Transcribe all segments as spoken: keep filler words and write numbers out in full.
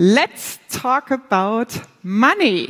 Let's talk about money.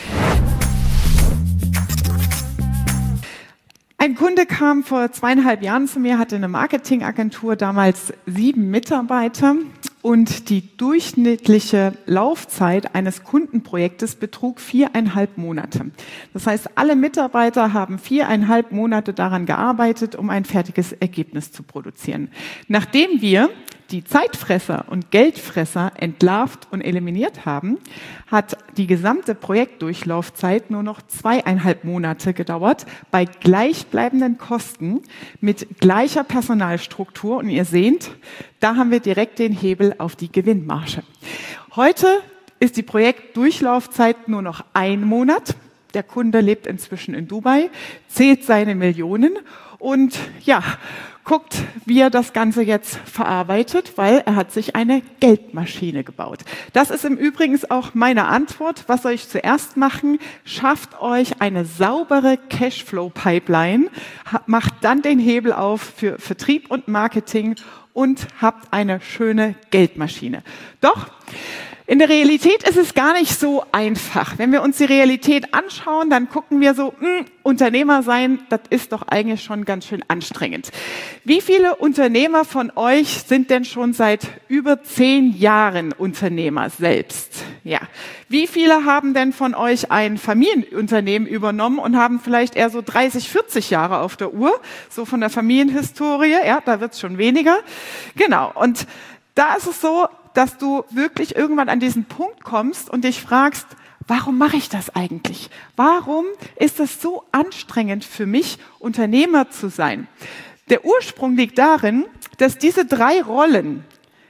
Ein Kunde kam vor zweieinhalb Jahren zu mir, hatte eine Marketingagentur, damals sieben Mitarbeiter. Und die durchschnittliche Laufzeit eines Kundenprojektes betrug viereinhalb Monate. Das heißt, alle Mitarbeiter haben viereinhalb Monate daran gearbeitet, um ein fertiges Ergebnis zu produzieren. Nachdem wir die Zeitfresser und Geldfresser entlarvt und eliminiert haben, hat die gesamte Projektdurchlaufzeit nur noch zweieinhalb Monate gedauert, bei gleichbleibenden Kosten mit gleicher Personalstruktur. Und ihr seht, da haben wir direkt den Hebel auf die Gewinnmarge. Heute ist die Projektdurchlaufzeit nur noch ein Monat. Der Kunde lebt inzwischen in Dubai, zählt seine Millionen und ja, guckt, wie er das Ganze jetzt verarbeitet, weil er hat sich eine Geldmaschine gebaut. Das ist im Übrigen auch meine Antwort. Was soll ich zuerst machen? Schafft euch eine saubere Cashflow-Pipeline, macht dann den Hebel auf für Vertrieb und Marketing und habt eine schöne Geldmaschine. Doch, in der Realität ist es gar nicht so einfach. Wenn wir uns die Realität anschauen, dann gucken wir so, mh, Unternehmer sein, das ist doch eigentlich schon ganz schön anstrengend. Wie viele Unternehmer von euch sind denn schon seit über zehn Jahren Unternehmer selbst? Ja. Wie viele haben denn von euch ein Familienunternehmen übernommen und haben vielleicht eher so dreißig, vierzig Jahre auf der Uhr? So von der Familienhistorie, ja, da wird's schon weniger. Genau. Und da ist es so, dass du wirklich irgendwann an diesen Punkt kommst und dich fragst, warum mache ich das eigentlich? Warum ist es so anstrengend für mich, Unternehmer zu sein? Der Ursprung liegt darin, dass diese drei Rollen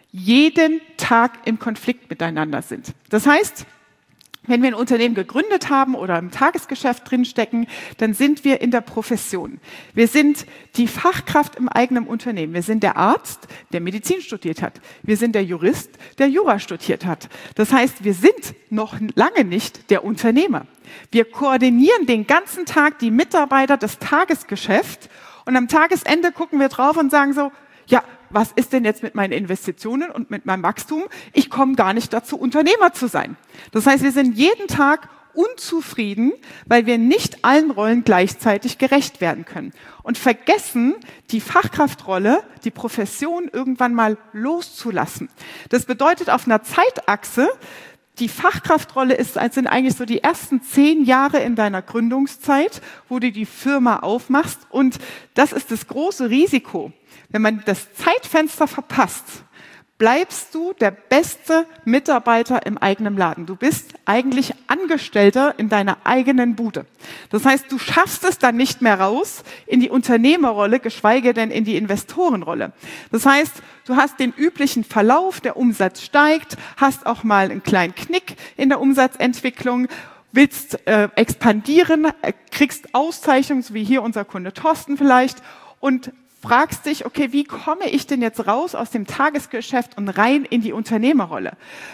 jeden Tag im Konflikt miteinander sind. Das heißt, wenn wir ein Unternehmen gegründet haben oder im Tagesgeschäft drinstecken, dann sind wir in der Profession. Wir sind die Fachkraft im eigenen Unternehmen. Wir sind der Arzt, der Medizin studiert hat. Wir sind der Jurist, der Jura studiert hat. Das heißt, wir sind noch lange nicht der Unternehmer. Wir koordinieren den ganzen Tag die Mitarbeiter des Tagesgeschäfts und am Tagesende gucken wir drauf und sagen so, ja, was ist denn jetzt mit meinen Investitionen und mit meinem Wachstum? Ich komme gar nicht dazu, Unternehmer zu sein. Das heißt, wir sind jeden Tag unzufrieden, weil wir nicht allen Rollen gleichzeitig gerecht werden können. Und vergessen, die Fachkraftrolle, die Profession irgendwann mal loszulassen. Das bedeutet auf einer Zeitachse, die Fachkraftrolle ist, sind eigentlich so die ersten zehn Jahre in deiner Gründungszeit, wo du die Firma aufmachst. Und das ist das große Risiko. Wenn man das Zeitfenster verpasst, bleibst du der beste Mitarbeiter im eigenen Laden. Du bist eigentlich Angestellter in deiner eigenen Bude. Das heißt, du schaffst es dann nicht mehr raus in die Unternehmerrolle, geschweige denn in die Investorenrolle. Das heißt, du hast den üblichen Verlauf, der Umsatz steigt, hast auch mal einen kleinen Knick in der Umsatzentwicklung, willst äh, expandieren, kriegst Auszeichnungen, so wie hier unser Kunde Thorsten vielleicht, und fragst dich, okay, wie komme ich denn jetzt raus aus dem Tagesgeschäft und rein in die Unternehmerrolle?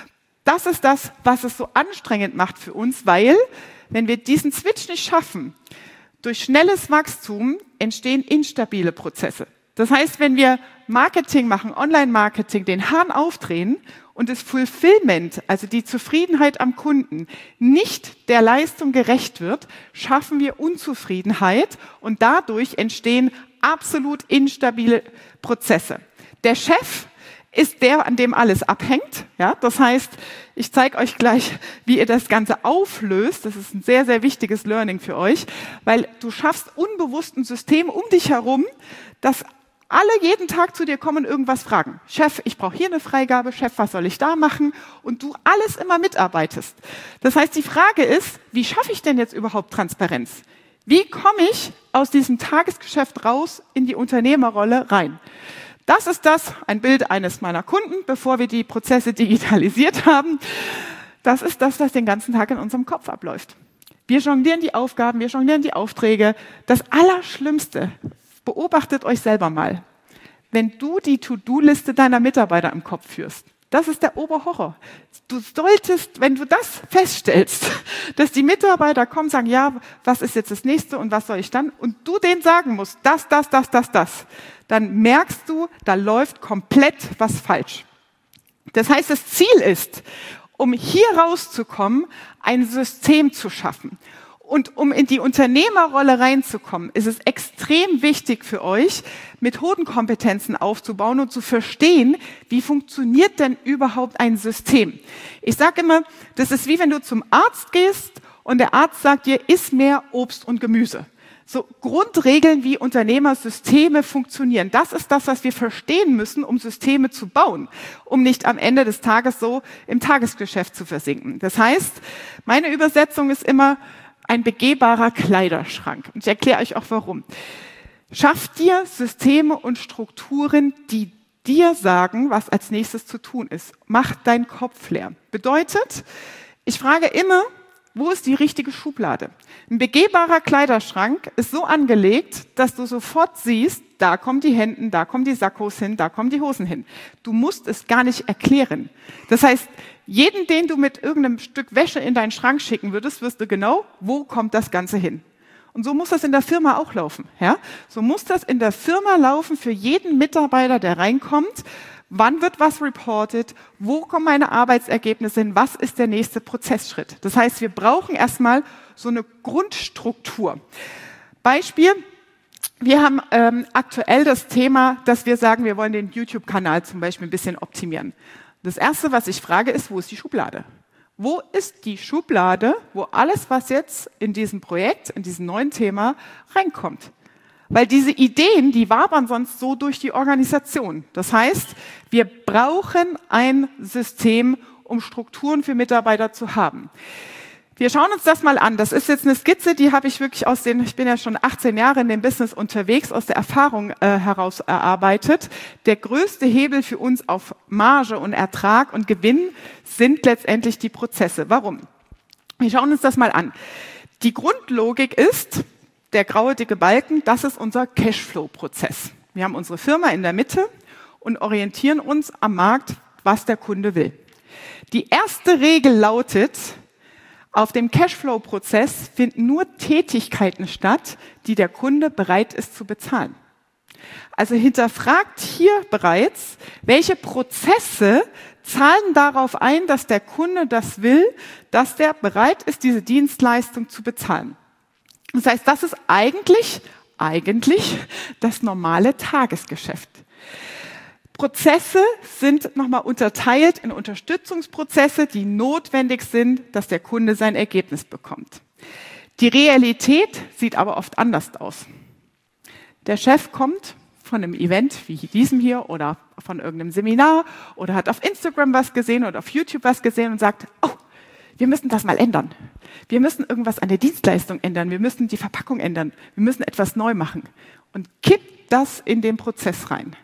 Das ist das, was es so anstrengend macht für uns, weil, wenn wir diesen Switch nicht schaffen, durch schnelles Wachstum entstehen instabile Prozesse. Das heißt, wenn wir Marketing machen, Online-Marketing, den Hahn aufdrehen und das Fulfillment, also die Zufriedenheit am Kunden, nicht der Leistung gerecht wird, schaffen wir Unzufriedenheit und dadurch entstehen absolut instabile Prozesse. Der Chef ist der, an dem alles abhängt. Ja, das heißt, ich zeige euch gleich, wie ihr das Ganze auflöst. Das ist ein sehr, sehr wichtiges Learning für euch, weil du schaffst unbewusst ein System um dich herum, dass alle jeden Tag zu dir kommen und irgendwas fragen. Chef, ich brauche hier eine Freigabe. Chef, was soll ich da machen? Und du alles immer mitarbeitest. Das heißt, die Frage ist, wie schaffe ich denn jetzt überhaupt Transparenz? Wie komme ich aus diesem Tagesgeschäft raus in die Unternehmerrolle rein? Das ist das, ein Bild eines meiner Kunden, bevor wir die Prozesse digitalisiert haben. Das ist das, was den ganzen Tag in unserem Kopf abläuft. Wir jonglieren die Aufgaben, wir jonglieren die Aufträge. Das Allerschlimmste, beobachtet euch selber mal, wenn du die To-Do-Liste deiner Mitarbeiter im Kopf führst. Das ist der Oberhorror. Du solltest, wenn du das feststellst, dass die Mitarbeiter kommen, sagen, ja, was ist jetzt das Nächste und was soll ich dann? Und du denen sagen musst, das, das, das, das, das. Dann merkst du, da läuft komplett was falsch. Das heißt, das Ziel ist, um hier rauszukommen, ein System zu schaffen. Und um in die Unternehmerrolle reinzukommen, ist es extrem wichtig für euch, Methodenkompetenzen aufzubauen und zu verstehen, wie funktioniert denn überhaupt ein System. Ich sage immer, das ist wie wenn du zum Arzt gehst und der Arzt sagt dir, iss mehr Obst und Gemüse. So Grundregeln, wie Unternehmersysteme funktionieren. Das ist das, was wir verstehen müssen, um Systeme zu bauen, um nicht am Ende des Tages so im Tagesgeschäft zu versinken. Das heißt, meine Übersetzung ist immer, ein begehbarer Kleiderschrank. Und ich erkläre euch auch warum. Schafft dir Systeme und Strukturen, die dir sagen, was als nächstes zu tun ist. Mach deinen Kopf leer. Bedeutet, ich frage immer, wo ist die richtige Schublade? Ein begehbarer Kleiderschrank ist so angelegt, dass du sofort siehst, da kommen die Hemden, da kommen die Sakkos hin, da kommen die Hosen hin. Du musst es gar nicht erklären. Das heißt, jeden, den du mit irgendeinem Stück Wäsche in deinen Schrank schicken würdest, wirst du genau, wo kommt das Ganze hin. Und so muss das in der Firma auch laufen. Ja? So muss das in der Firma laufen für jeden Mitarbeiter, der reinkommt. Wann wird was reported? Wo kommen meine Arbeitsergebnisse hin? Was ist der nächste Prozessschritt? Das heißt, wir brauchen erstmal so eine Grundstruktur. Beispiel, wir haben ähm, aktuell das Thema, dass wir sagen, wir wollen den YouTube-Kanal zum Beispiel ein bisschen optimieren. Das Erste, was ich frage, ist, wo ist die Schublade? Wo ist die Schublade, wo alles, was jetzt in diesem Projekt, in diesem neuen Thema reinkommt? Weil diese Ideen, die wabern sonst so durch die Organisation. Das heißt, wir brauchen ein System, um Strukturen für Mitarbeiter zu haben. Wir schauen uns das mal an. Das ist jetzt eine Skizze, die habe ich wirklich aus den, ich bin ja schon achtzehn Jahre in dem Business unterwegs, aus der Erfahrung äh, heraus erarbeitet. Der größte Hebel für uns auf Marge und Ertrag und Gewinn sind letztendlich die Prozesse. Warum? Wir schauen uns das mal an. Die Grundlogik ist, der graue dicke Balken, das ist unser Cashflow-Prozess. Wir haben unsere Firma in der Mitte und orientieren uns am Markt, was der Kunde will. Die erste Regel lautet, auf dem Cashflow-Prozess finden nur Tätigkeiten statt, die der Kunde bereit ist zu bezahlen. Also hinterfragt hier bereits, welche Prozesse zahlen darauf ein, dass der Kunde das will, dass der bereit ist, diese Dienstleistung zu bezahlen. Das heißt, das ist eigentlich, eigentlich das normale Tagesgeschäft. Prozesse sind nochmal unterteilt in Unterstützungsprozesse, die notwendig sind, dass der Kunde sein Ergebnis bekommt. Die Realität sieht aber oft anders aus. Der Chef kommt von einem Event wie diesem hier oder von irgendeinem Seminar oder hat auf Instagram was gesehen oder auf YouTube was gesehen und sagt, oh, wir müssen das mal ändern. Wir müssen irgendwas an der Dienstleistung ändern. Wir müssen die Verpackung ändern. Wir müssen etwas neu machen. Und kippt das in den Prozess rein.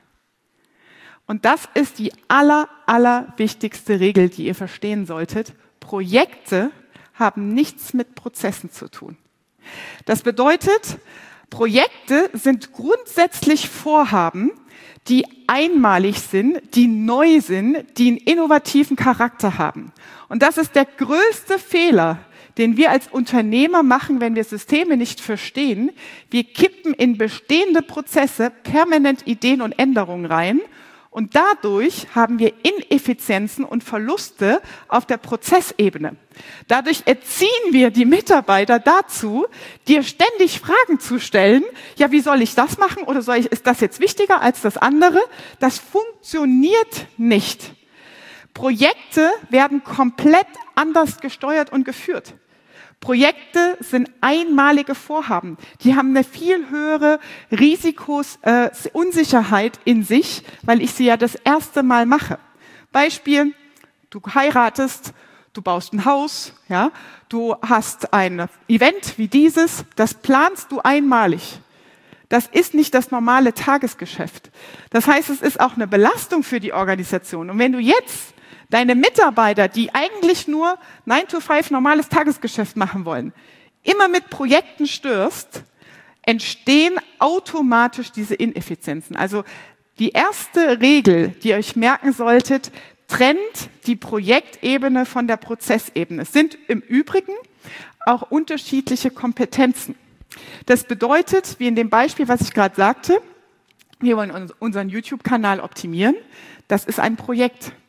Und das ist die aller, aller wichtigste Regel, die ihr verstehen solltet. Projekte haben nichts mit Prozessen zu tun. Das bedeutet, Projekte sind grundsätzlich Vorhaben, die einmalig sind, die neu sind, die einen innovativen Charakter haben. Und das ist der größte Fehler, den wir als Unternehmer machen, wenn wir Systeme nicht verstehen. Wir kippen in bestehende Prozesse permanent Ideen und Änderungen rein. Und dadurch haben wir Ineffizienzen und Verluste auf der Prozessebene. Dadurch erziehen wir die Mitarbeiter dazu, dir ständig Fragen zu stellen. Ja, wie soll ich das machen? Oder soll ich, ist das jetzt wichtiger als das andere? Das funktioniert nicht. Projekte werden komplett anders gesteuert und geführt. Projekte sind einmalige Vorhaben. Die haben eine viel höhere Risikos, äh, Unsicherheit in sich, weil ich sie ja das erste Mal mache. Beispiel, du heiratest, du baust ein Haus, ja, du hast ein Event wie dieses, das planst du einmalig. Das ist nicht das normale Tagesgeschäft. Das heißt, es ist auch eine Belastung für die Organisation. Und wenn du jetzt deine Mitarbeiter, die eigentlich nur nine to five normales Tagesgeschäft machen wollen, immer mit Projekten störst, entstehen automatisch diese Ineffizienzen. Also die erste Regel, die ihr euch merken solltet, trennt die Projektebene von der Prozessebene. Es sind im Übrigen auch unterschiedliche Kompetenzen. Das bedeutet, wie in dem Beispiel, was ich gerade sagte, wir wollen unseren YouTube-Kanal optimieren. Das ist ein Projekt.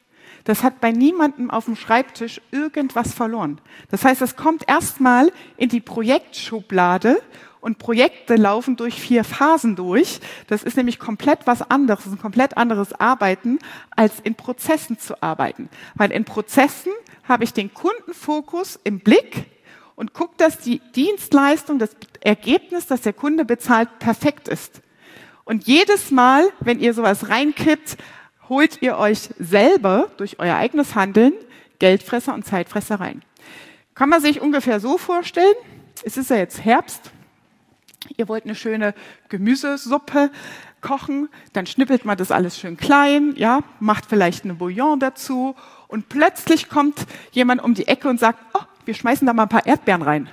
Das hat bei niemandem auf dem Schreibtisch irgendwas verloren. Das heißt, es kommt erstmal in die Projektschublade und Projekte laufen durch vier Phasen durch. Das ist nämlich komplett was anderes, das ist ein komplett anderes Arbeiten, als in Prozessen zu arbeiten. Weil in Prozessen habe ich den Kundenfokus im Blick und gucke, dass die Dienstleistung, das Ergebnis, das der Kunde bezahlt, perfekt ist. Und jedes Mal, wenn ihr sowas reinkippt, holt ihr euch selber durch euer eigenes Handeln Geldfresser und Zeitfresser rein. Kann man sich ungefähr so vorstellen, es ist ja jetzt Herbst, ihr wollt eine schöne Gemüsesuppe kochen, dann schnippelt man das alles schön klein, ja, macht vielleicht eine Bouillon dazu und plötzlich kommt jemand um die Ecke und sagt, oh, wir schmeißen da mal ein paar Erdbeeren rein.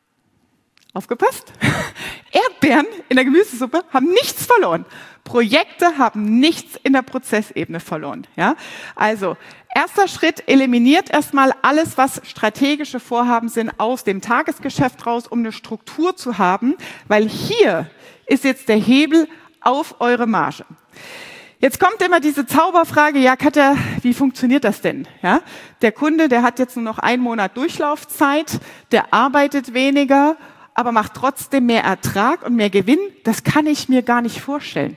Aufgepasst? Erdbeeren in der Gemüsesuppe haben nichts verloren. Projekte haben nichts in der Prozessebene verloren. Ja? Also, erster Schritt, eliminiert erstmal alles, was strategische Vorhaben sind, aus dem Tagesgeschäft raus, um eine Struktur zu haben, weil hier ist jetzt der Hebel auf eure Marge. Jetzt kommt immer diese Zauberfrage, ja Katja, wie funktioniert das denn? Ja? Der Kunde, der hat jetzt nur noch einen Monat Durchlaufzeit, der arbeitet weniger, aber macht trotzdem mehr Ertrag und mehr Gewinn. Das kann ich mir gar nicht vorstellen.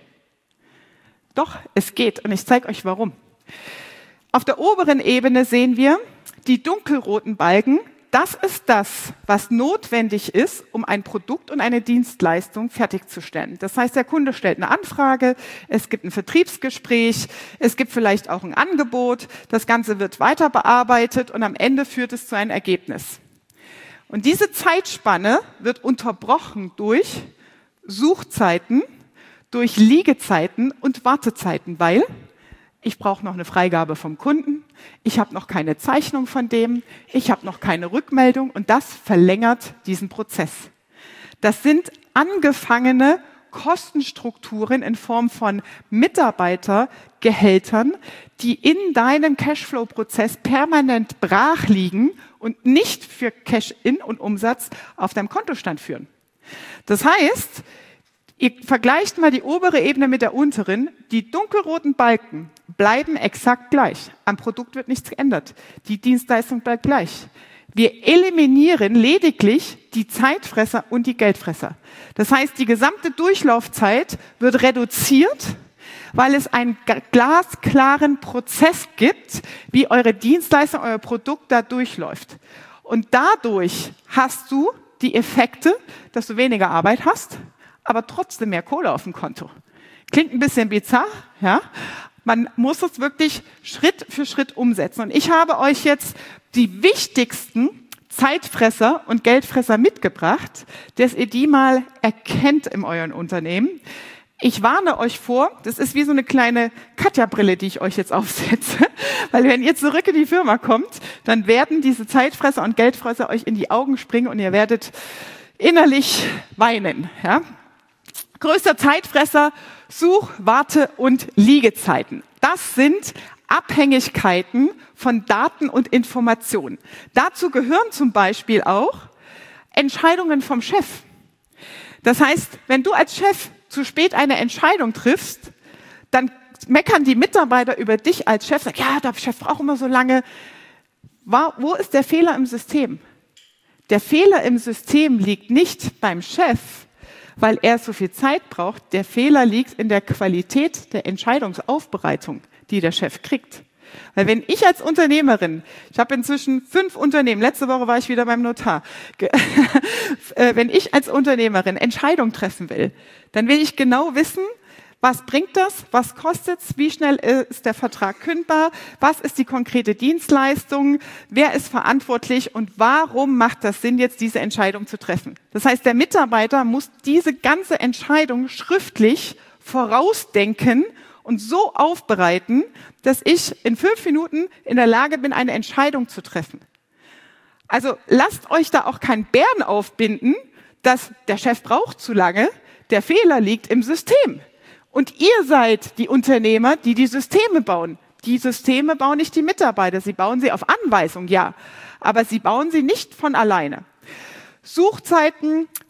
Doch, es geht und ich zeige euch warum. Auf der oberen Ebene sehen wir die dunkelroten Balken. Das ist das, was notwendig ist, um ein Produkt und eine Dienstleistung fertigzustellen. Das heißt, der Kunde stellt eine Anfrage, es gibt ein Vertriebsgespräch, es gibt vielleicht auch ein Angebot, das Ganze wird weiter bearbeitet und am Ende führt es zu einem Ergebnis. Und diese Zeitspanne wird unterbrochen durch Suchzeiten, durch Liegezeiten und Wartezeiten, weil ich brauche noch eine Freigabe vom Kunden, ich habe noch keine Zeichnung von dem, ich habe noch keine Rückmeldung und das verlängert diesen Prozess. Das sind angefangene Kostenstrukturen in Form von Mitarbeitergehältern, die in deinem Cashflow-Prozess permanent brach liegen und nicht für Cash-in und Umsatz auf deinem Kontostand führen. Das heißt, ihr vergleicht mal die obere Ebene mit der unteren. Die dunkelroten Balken bleiben exakt gleich. Am Produkt wird nichts geändert. Die Dienstleistung bleibt gleich. Wir eliminieren lediglich die Zeitfresser und die Geldfresser. Das heißt, die gesamte Durchlaufzeit wird reduziert, weil es einen glasklaren Prozess gibt, wie eure Dienstleistung, euer Produkt da durchläuft. Und dadurch hast du die Effekte, dass du weniger Arbeit hast, aber trotzdem mehr Kohle auf dem Konto. Klingt ein bisschen bizarr, ja? Man muss es wirklich Schritt für Schritt umsetzen. Und ich habe euch jetzt die wichtigsten Zeitfresser und Geldfresser mitgebracht, dass ihr die mal erkennt in euren Unternehmen. Ich warne euch vor, das ist wie so eine kleine Katja-Brille, die ich euch jetzt aufsetze, weil wenn ihr zurück in die Firma kommt, dann werden diese Zeitfresser und Geldfresser euch in die Augen springen und ihr werdet innerlich weinen. Ja? Größter Zeitfresser, Such-, Warte- und Liegezeiten. Das sind Abhängigkeiten von Daten und Informationen. Dazu gehören zum Beispiel auch Entscheidungen vom Chef. Das heißt, wenn du als Chef zu spät eine Entscheidung triffst, dann meckern die Mitarbeiter über dich als Chef, sagen, ja, der Chef braucht immer so lange. Wo ist der Fehler im System? Der Fehler im System liegt nicht beim Chef, weil er so viel Zeit braucht. Der Fehler liegt in der Qualität der Entscheidungsaufbereitung, die der Chef kriegt. Weil wenn ich als Unternehmerin, ich habe inzwischen fünf Unternehmen, letzte Woche war ich wieder beim Notar, wenn ich als Unternehmerin Entscheidungen treffen will, dann will ich genau wissen, was bringt das, was kostet's, wie schnell ist der Vertrag kündbar, was ist die konkrete Dienstleistung, wer ist verantwortlich und warum macht das Sinn, jetzt diese Entscheidung zu treffen. Das heißt, der Mitarbeiter muss diese ganze Entscheidung schriftlich vorausdenken und so aufbereiten, dass ich in fünf Minuten in der Lage bin, eine Entscheidung zu treffen. Also lasst euch da auch keinen Bären aufbinden, dass der Chef braucht zu lange, der Fehler liegt im System. Und ihr seid die Unternehmer, die die Systeme bauen. Die Systeme bauen nicht die Mitarbeiter, sie bauen sie auf Anweisung, ja, aber sie bauen sie nicht von alleine. Suchzeiten,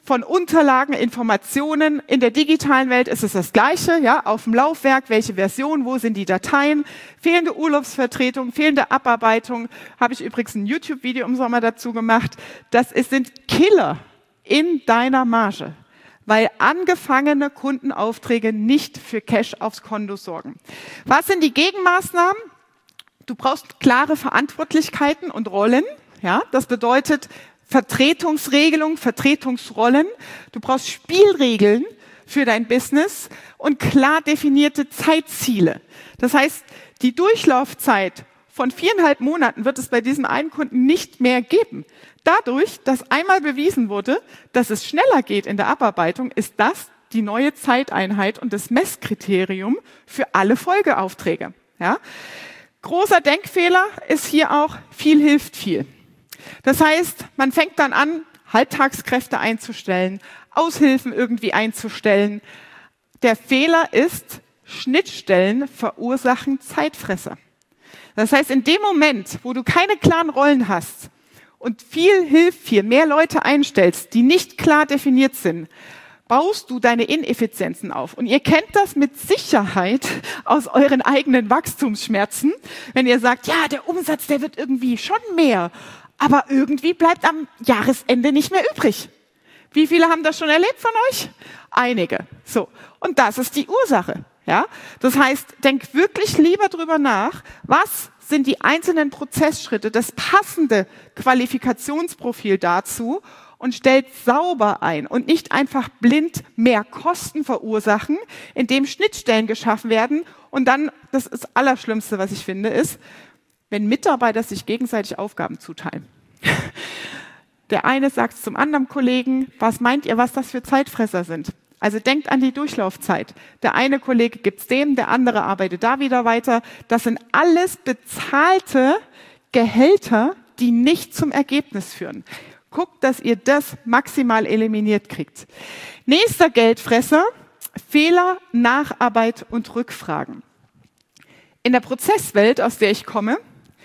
von Unterlagen, Informationen. In der digitalen Welt ist es das Gleiche, ja, auf dem Laufwerk, welche Version, wo sind die Dateien, fehlende Urlaubsvertretung, fehlende Abarbeitung, habe ich übrigens ein YouTube-Video im Sommer dazu gemacht. Das ist, sind Killer in deiner Marge, weil angefangene Kundenaufträge nicht für Cash aufs Konto sorgen. Was sind die Gegenmaßnahmen? Du brauchst klare Verantwortlichkeiten und Rollen, ja, das bedeutet, Vertretungsregelung, Vertretungsrollen. Du brauchst Spielregeln für dein Business und klar definierte Zeitziele. Das heißt, die Durchlaufzeit von viereinhalb Monaten wird es bei diesem einen Kunden nicht mehr geben. Dadurch, dass einmal bewiesen wurde, dass es schneller geht in der Abarbeitung, ist das die neue Zeiteinheit und das Messkriterium für alle Folgeaufträge. Ja? Großer Denkfehler ist hier auch, viel hilft viel. Das heißt, man fängt dann an, Halbtagskräfte einzustellen, Aushilfen irgendwie einzustellen. Der Fehler ist, Schnittstellen verursachen Zeitfresser. Das heißt, in dem Moment, wo du keine klaren Rollen hast und viel hilft viel, mehr Leute einstellst, die nicht klar definiert sind, baust du deine Ineffizienzen auf. Und ihr kennt das mit Sicherheit aus euren eigenen Wachstumsschmerzen, wenn ihr sagt, ja, der Umsatz, der wird irgendwie schon mehr, aber irgendwie bleibt am Jahresende nicht mehr übrig. Wie viele haben das schon erlebt von euch? Einige. So. Und das ist die Ursache. Ja? Das heißt, denk wirklich lieber drüber nach, was sind die einzelnen Prozessschritte, das passende Qualifikationsprofil dazu und stellt sauber ein und nicht einfach blind mehr Kosten verursachen, indem Schnittstellen geschaffen werden. Und dann, das ist das Allerschlimmste, was ich finde, ist, wenn Mitarbeiter sich gegenseitig Aufgaben zuteilen. Der eine sagt zum anderen Kollegen, was meint ihr, was das für Zeitfresser sind? Also denkt an die Durchlaufzeit. Der eine Kollege gibt es dem, der andere arbeitet da wieder weiter. Das sind alles bezahlte Gehälter, die nicht zum Ergebnis führen. Guckt, dass ihr das maximal eliminiert kriegt. Nächster Geldfresser, Fehler, Nacharbeit und Rückfragen. In der Prozesswelt, aus der ich komme,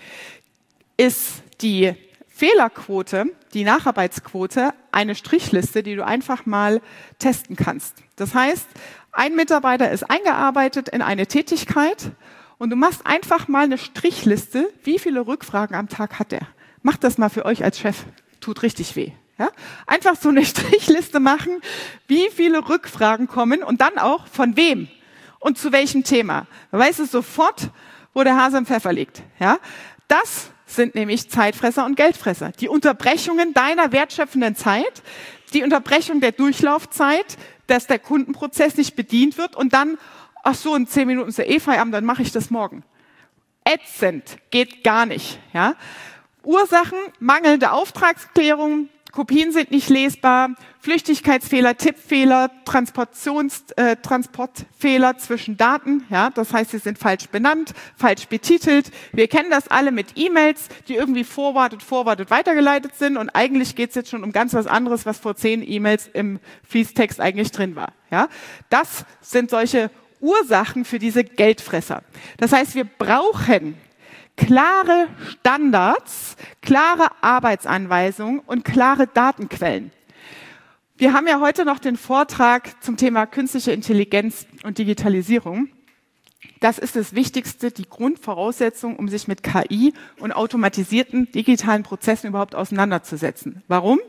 ist die Fehlerquote, die Nacharbeitsquote, eine Strichliste, die du einfach mal testen kannst. Das heißt, ein Mitarbeiter ist eingearbeitet in eine Tätigkeit und du machst einfach mal eine Strichliste, wie viele Rückfragen am Tag hat er. Macht das mal für euch als Chef, tut richtig weh. Ja? Einfach so eine Strichliste machen, wie viele Rückfragen kommen und dann auch von wem und zu welchem Thema. Man weiß es sofort, wo der Hase im Pfeffer liegt. Ja? Das sind nämlich Zeitfresser und Geldfresser. Die Unterbrechungen deiner wertschöpfenden Zeit, die Unterbrechung der Durchlaufzeit, dass der Kundenprozess nicht bedient wird und dann, ach so, in zehn Minuten ist der eh Feierabend, dann mache ich das morgen. Ätzend, geht gar nicht. Ja? Ursachen, mangelnde Auftragsklärung, Kopien sind nicht lesbar, Flüchtigkeitsfehler, Tippfehler, Transportions, äh, Transportfehler zwischen Daten, ja, das heißt, sie sind falsch benannt, falsch betitelt. Wir kennen das alle mit E-Mails, die irgendwie forwarded, forwarded weitergeleitet sind und eigentlich geht es jetzt schon um ganz was anderes, was vor zehn E-Mails im Fließtext eigentlich drin war. Ja, das sind solche Ursachen für diese Geldfresser. Das heißt, wir brauchen klare Standards, klare Arbeitsanweisungen und klare Datenquellen. Wir haben ja heute noch den Vortrag zum Thema künstliche Intelligenz und Digitalisierung. Das ist das Wichtigste, die Grundvoraussetzung, um sich mit K I und automatisierten digitalen Prozessen überhaupt auseinanderzusetzen. Warum?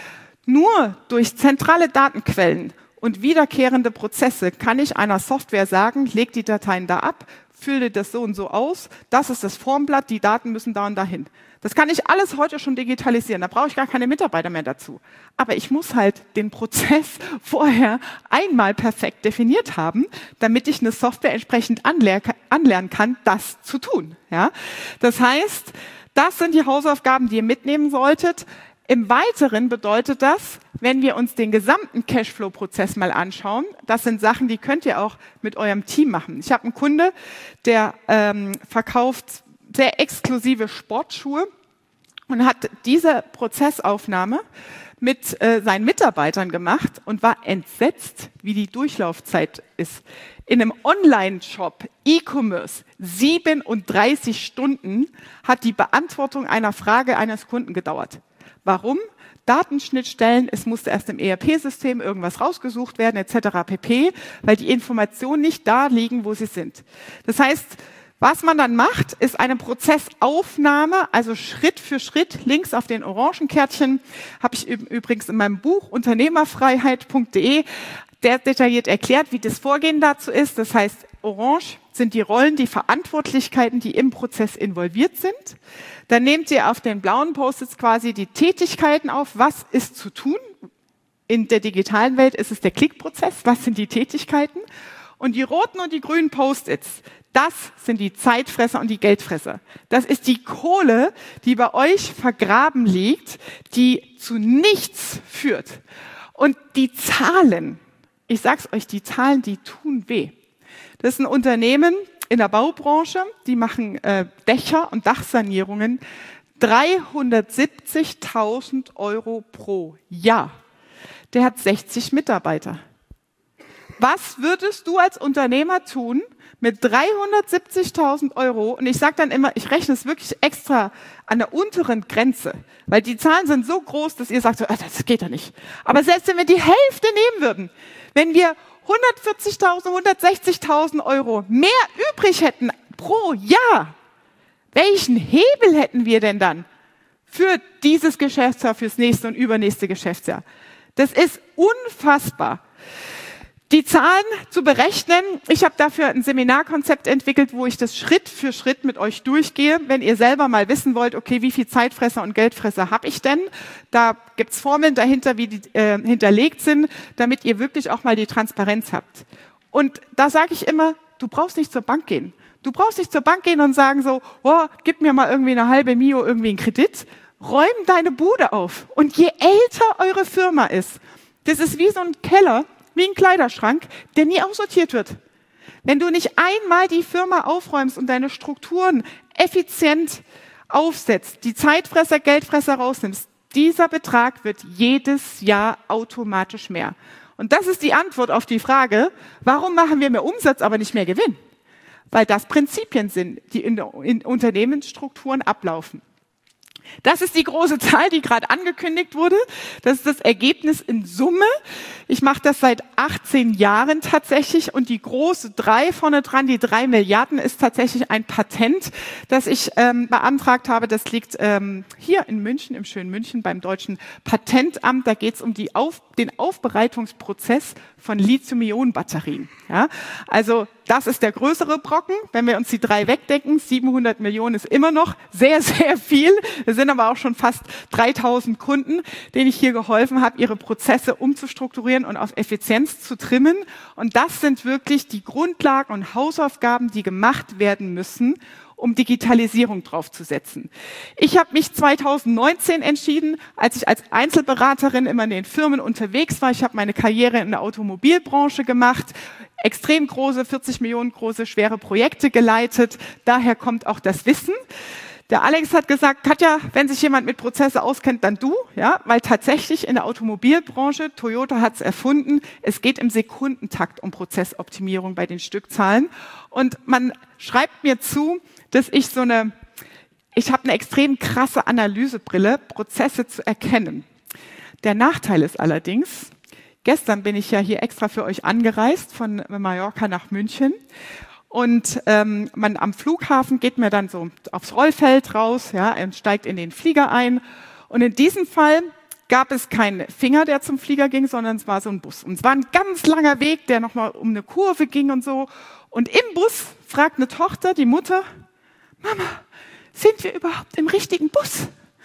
Nur durch zentrale Datenquellen und wiederkehrende Prozesse kann ich einer Software sagen, leg die Dateien da ab, fülle das so und so aus, das ist das Formblatt, die Daten müssen da und dahin. Das kann ich alles heute schon digitalisieren, da brauche ich gar keine Mitarbeiter mehr dazu. Aber ich muss halt den Prozess vorher einmal perfekt definiert haben, damit ich eine Software entsprechend anlernen kann, das zu tun. Ja? Das heißt, das sind die Hausaufgaben, die ihr mitnehmen solltet. Im Weiteren bedeutet das, wenn wir uns den gesamten Cashflow-Prozess mal anschauen, das sind Sachen, die könnt ihr auch mit eurem Team machen. Ich habe einen Kunde, der ähm, verkauft sehr exklusive Sportschuhe und hat diese Prozessaufnahme mit äh, seinen Mitarbeitern gemacht und war entsetzt, wie die Durchlaufzeit ist. In einem Online-Shop, E-Commerce, siebenunddreißig Stunden hat die Beantwortung einer Frage eines Kunden gedauert. Warum? Datenschnittstellen, es musste erst im E R P-System irgendwas rausgesucht werden, et cetera pp., weil die Informationen nicht da liegen, wo sie sind. Das heißt, was man dann macht, ist eine Prozessaufnahme, also Schritt für Schritt, links auf den orangen Kärtchen, habe ich übrigens in meinem Buch unternehmerfreiheit punkt de der detailliert erklärt, wie das Vorgehen dazu ist. Das heißt, orange sind die Rollen, die Verantwortlichkeiten, die im Prozess involviert sind. Dann nehmt ihr auf den blauen Post-its quasi die Tätigkeiten auf, was ist zu tun. In der digitalen Welt ist es der Klickprozess, was sind die Tätigkeiten. Und die roten und die grünen Post-its, das sind die Zeitfresser und die Geldfresser. Das ist die Kohle, die bei euch vergraben liegt, die zu nichts führt. Und die Zahlen, ich sag's euch, die Zahlen, die tun weh. Das ist ein Unternehmen in der Baubranche, die machen äh, Dächer und Dachsanierungen, dreihundertsiebzigtausend Euro pro Jahr. Der hat sechzig Mitarbeiter. Was würdest du als Unternehmer tun mit dreihundertsiebzigtausend Euro? Und ich sage dann immer, ich rechne es wirklich extra an der unteren Grenze, weil die Zahlen sind so groß, dass ihr sagt, so, ah, das geht ja nicht. Aber selbst wenn wir die Hälfte nehmen würden, wenn wir hundertvierzigtausend, hundertsechzigtausend Euro mehr übrig hätten pro Jahr, welchen Hebel hätten wir denn dann für dieses Geschäftsjahr, fürs nächste und übernächste Geschäftsjahr? Das ist unfassbar. Die Zahlen zu berechnen, ich habe dafür ein Seminarkonzept entwickelt, wo ich das Schritt für Schritt mit euch durchgehe. Wenn ihr selber mal wissen wollt, okay, wie viel Zeitfresser und Geldfresser habe ich denn? Da gibt's Formeln dahinter, wie die äh, hinterlegt sind, damit ihr wirklich auch mal die Transparenz habt. Und da sage ich immer, du brauchst nicht zur Bank gehen. Du brauchst nicht zur Bank gehen und sagen so, oh, gib mir mal irgendwie eine halbe Mio irgendwie einen Kredit. Räum deine Bude auf. Und je älter eure Firma ist, das ist wie so ein Keller, wie ein Kleiderschrank, der nie aussortiert wird. Wenn du nicht einmal die Firma aufräumst und deine Strukturen effizient aufsetzt, die Zeitfresser, Geldfresser rausnimmst, dieser Betrag wird jedes Jahr automatisch mehr. Und das ist die Antwort auf die Frage, warum machen wir mehr Umsatz, aber nicht mehr Gewinn? Weil das Prinzipien sind, die in, in Unternehmensstrukturen ablaufen. Das ist die große Zahl, die gerade angekündigt wurde. Das ist das Ergebnis in Summe. Ich mache das seit achtzehn Jahren tatsächlich und die große drei vorne dran, die drei Milliarden, ist tatsächlich ein Patent, das ich ähm, beantragt habe. Das liegt ähm, hier in München, im schönen München, beim Deutschen Patentamt. Da geht es um die Auf, den Aufbereitungsprozess von Lithium-Ionen-Batterien. Ja? Also das ist der größere Brocken. Wenn wir uns die drei wegdecken, siebenhundert Millionen ist immer noch sehr, sehr viel. Es sind aber auch schon fast dreitausend Kunden, denen ich hier geholfen habe, ihre Prozesse umzustrukturieren und auf Effizienz zu trimmen. Und das sind wirklich die Grundlagen und Hausaufgaben, die gemacht werden müssen, um Digitalisierung draufzusetzen. Ich habe mich zweitausendneunzehn entschieden, als ich als Einzelberaterin immer in den Firmen unterwegs war. Ich habe meine Karriere in der Automobilbranche gemacht, extrem große, vierzig Millionen große, schwere Projekte geleitet. Daher kommt auch das Wissen. Der Alex hat gesagt, Katja, wenn sich jemand mit Prozesse auskennt, dann du, ja, weil tatsächlich in der Automobilbranche, Toyota hat es erfunden, es geht im Sekundentakt um Prozessoptimierung bei den Stückzahlen. Und man schreibt mir zu, dass ich so eine, ich habe eine extrem krasse Analysebrille, Prozesse zu erkennen. Der Nachteil ist allerdings, gestern bin ich ja hier extra für euch angereist von Mallorca nach München. Und ähm, man am Flughafen geht mir dann so aufs Rollfeld raus, ja, und steigt in den Flieger ein. Und in diesem Fall gab es keinen Finger, der zum Flieger ging, sondern es war so ein Bus. Und es war ein ganz langer Weg, der nochmal um eine Kurve ging und so. Und im Bus fragt eine Tochter die Mutter, Mama, sind wir überhaupt im richtigen Bus?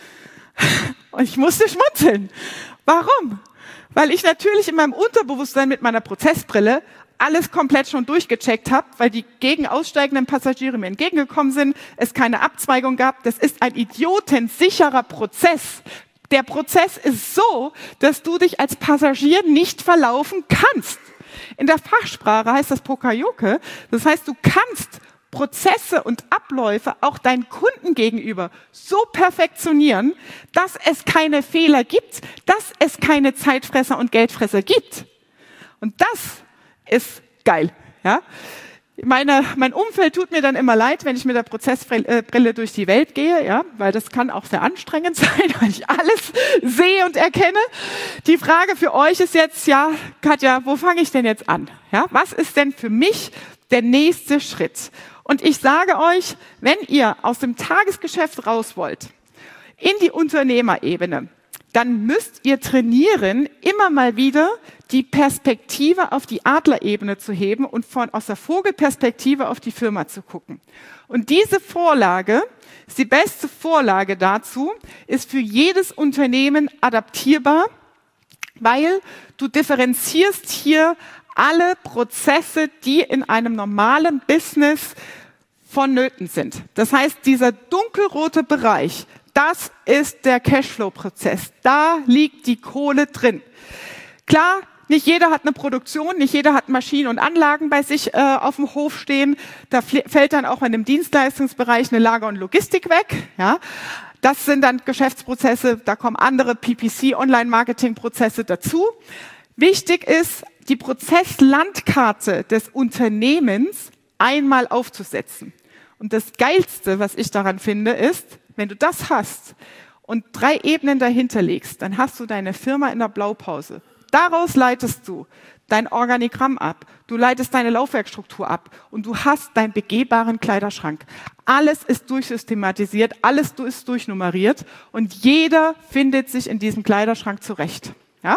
Und ich musste schmunzeln. Warum? Weil ich natürlich in meinem Unterbewusstsein mit meiner Prozessbrille alles komplett schon durchgecheckt habe, weil die gegen aussteigenden Passagiere mir entgegengekommen sind, es keine Abzweigung gab. Das ist ein idiotensicherer Prozess. Der Prozess ist so, dass du dich als Passagier nicht verlaufen kannst. In der Fachsprache heißt das Poka-Yoke. Das heißt, du kannst Prozesse und Abläufe auch deinen Kunden gegenüber so perfektionieren, dass es keine Fehler gibt, dass es keine Zeitfresser und Geldfresser gibt. Und das ist geil. Ja? Meine, mein Umfeld tut mir dann immer leid, wenn ich mit der Prozessbrille durch die Welt gehe, ja, weil das kann auch sehr anstrengend sein, weil ich alles sehe und erkenne. Die Frage für euch ist jetzt, ja, Katja, wo fange ich denn jetzt an? Ja, was ist denn für mich der nächste Schritt? Und ich sage euch, wenn ihr aus dem Tagesgeschäft raus wollt, in die Unternehmerebene, dann müsst ihr trainieren, immer mal wieder die Perspektive auf die Adlerebene zu heben und von aus der Vogelperspektive auf die Firma zu gucken. Und diese Vorlage ist die beste Vorlage dazu, ist für jedes Unternehmen adaptierbar, weil du differenzierst hier alle Prozesse, die in einem normalen Business vonnöten sind. Das heißt, dieser dunkelrote Bereich, das ist der Cashflow-Prozess. Da liegt die Kohle drin. Klar, nicht jeder hat eine Produktion, nicht jeder hat Maschinen und Anlagen bei sich äh, auf dem Hof stehen. Da fällt dann auch in dem Dienstleistungsbereich eine Lager- und Logistik weg. Ja, das sind dann Geschäftsprozesse, da kommen andere P P C, Online-Marketing-Prozesse dazu. Wichtig ist, die Prozesslandkarte des Unternehmens einmal aufzusetzen. Und das Geilste, was ich daran finde, ist, wenn du das hast und drei Ebenen dahinter legst, dann hast du deine Firma in der Blaupause. Daraus leitest du dein Organigramm ab, du leitest deine Laufwerkstruktur ab und du hast deinen begehbaren Kleiderschrank. Alles ist durchsystematisiert, alles ist durchnummeriert und jeder findet sich in diesem Kleiderschrank zurecht. Ja?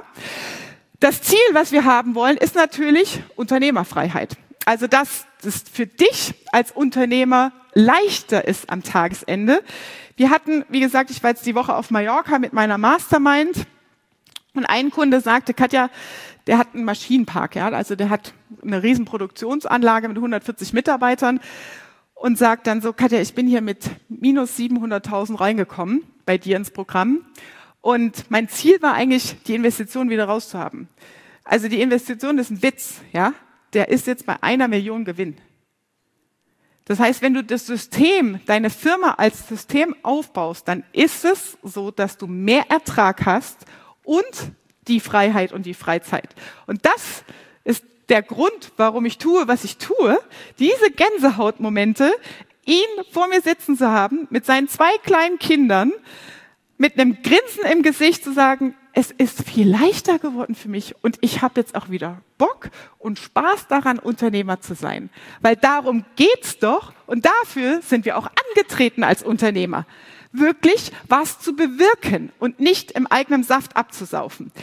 Das Ziel, was wir haben wollen, ist natürlich Unternehmerfreiheit. Also, dass es für dich als Unternehmer leichter ist am Tagesende. Wir hatten, wie gesagt, ich war jetzt die Woche auf Mallorca mit meiner Mastermind und ein Kunde sagte, Katja, der hat einen Maschinenpark, ja, also der hat eine riesen Produktionsanlage mit hundertvierzig Mitarbeitern und sagt dann so, Katja, ich bin hier mit minus siebenhunderttausend reingekommen bei dir ins Programm und mein Ziel war eigentlich, die Investition wieder rauszuhaben. Also die Investition ist ein Witz, ja, der ist jetzt bei einer Million Gewinn. Das heißt, wenn du das System, deine Firma als System aufbaust, dann ist es so, dass du mehr Ertrag hast und die Freiheit und die Freizeit. Und das ist der Grund, warum ich tue, was ich tue, diese Gänsehautmomente, ihn vor mir sitzen zu haben, mit seinen zwei kleinen Kindern, mit einem Grinsen im Gesicht zu sagen, es ist viel leichter geworden für mich und ich habe jetzt auch wieder Bock und Spaß daran, Unternehmer zu sein. Weil darum geht's doch und dafür sind wir auch angetreten als Unternehmer. Wirklich was zu bewirken und nicht im eigenen Saft abzusaufen.